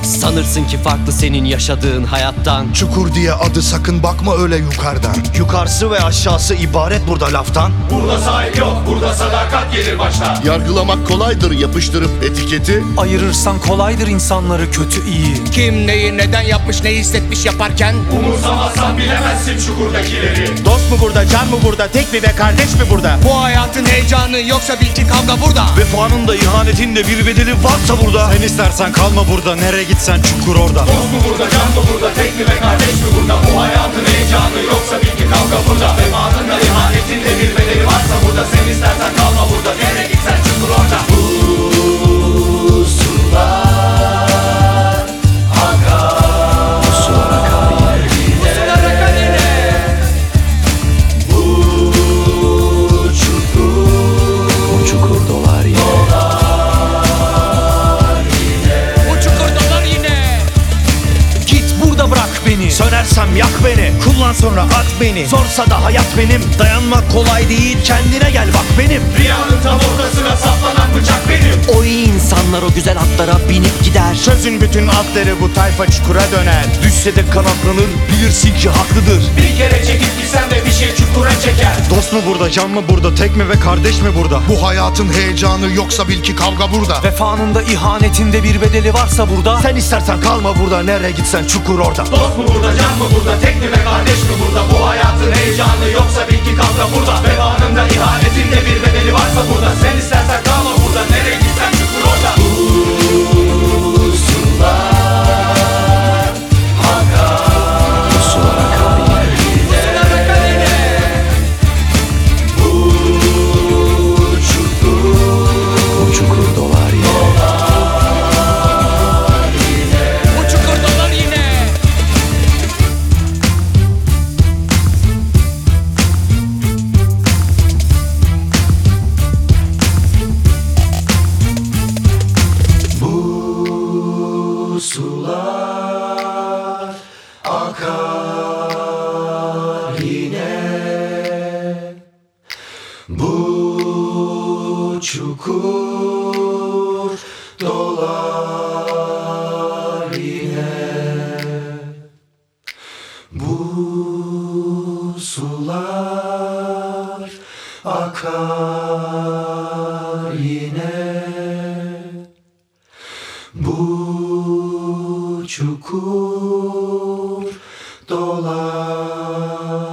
Sanırsın ki farklı senin yaşadığın hayattan. Çukur diye adı, sakın bakma öyle yukarıdan. Yukarısı ve aşağısı ibaret burada laftan. Burada sahip yok, burada sadakat gelir başta. Yargılamak kolaydır yapıştırıp etiketi. Ayırırsan kolaydır insanları kötü iyi. Kim neyi neden yapmış, ne hissetmiş yaparken. Umursamazsan bilemezsin çukurdakileri. Dost mu burada, can mı burada, tek mi ve kardeş mi burada? Bu hayatın heyecanı yoksa bil ki kavga burada. Vefanın da ihanetin de bir bedeli varsa burada. Sen istersen kalma burada, nereye gitsen çukur orada. Dost mu burada, can mı burada, tek mi ve kardeş mi burada? Bu hayatın heyecanı yoksa bil ki kavga burada. Vefanın da ihanetin de bir bedeli varsa burada. Sen istersen kalma burada, nereye gitsen çukur orada. Sönersem yak beni, kullan sonra at beni. Zorsa da hayat benim, dayanmak kolay değil, kendine gel bak benim. Rüyanın tam ortasına saplanan bıçak benim. O iyi insanlar o güzel atlara binip gider. Sözün bütün atları bu tayfa çukura döner. Düşse de kanatlanır, bilirsin ki haklıdır. Bir kere çekip gitsen de bir şey çukura çeker. Dost mu burada, can mı burada, tek mi ve kardeş mi burada? Bu hayatın heyecanı yoksa bil ki kavga burada. Vefanın da ihanetinde bir bedeli varsa burada. Sen istersen kalma burada, nereye gitsen çukur orada. Dost mu burada, can mı burada, tek mi ve kardeş mi burada? Bu hayatın heyecanı yoksa bil ki kavga burada. Vefanın da ihanetinde bir bedeli varsa burada. Sen istersen kalma burada, nereye gitsen çukur orada. Sular akar yine, bu çukur dolar yine. Bu sular akar yine, bu çukur dolar